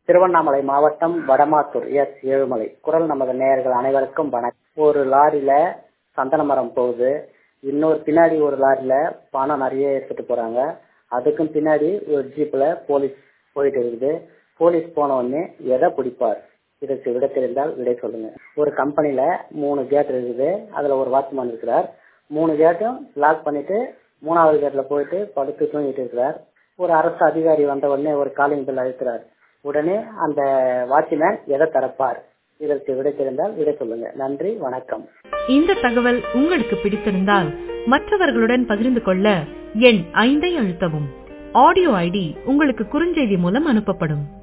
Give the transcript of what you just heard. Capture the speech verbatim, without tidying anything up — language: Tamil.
திருவண்ணாமலை மாவட்டம் வடமாத்தூர் எஸ் ஏழுமலை. குரல் நமது நேயர்கள் அனைவருக்கும் வணக்கம். ஒரு லாரியில சந்தன மரம் போகுது, இன்னொரு பின்னாடி ஒரு லாரியில பணம் நிறைய எடுத்துட்டு போறாங்க. அதுக்கும் பின்னாடி ஒரு ஜீப்ல போலீஸ் போயிட்டு இருக்குது. போலீஸ் போன உடனே எதை பிடிப்பார்? இதற்கு விட தெரிந்தால் விடை சொல்லுங்க. ஒரு கம்பெனில மூணு கேட் இருக்குது, அதுல ஒரு வாட்ச்மேன் இருக்கிறார். மூணு கேட்டும் லாக் பண்ணிட்டு மூணாவது கேட்ல போயிட்டு படுத்து தூங்கிட்டு இருக்கிறார். ஒரு அரசு அதிகாரி வந்த உடனே ஒரு காலிங் பெல் அழுத்துறார். உடனே அந்த வாட்ச்மேன் எதை திறப்பார்? இதற்கு விடை தெரிந்தால் விடை சொல்லுங்க. நன்றி, வணக்கம். இந்த தகவல் உங்களுக்கு பிடித்திருந்தால் மற்றவர்களுடன் பகிர்ந்து கொள்ள எண் ஐந்தை அழுத்தவும். ஆடியோ ஐடி உங்களுக்கு குறுஞ்செய்தி மூலம் அனுப்பப்படும்.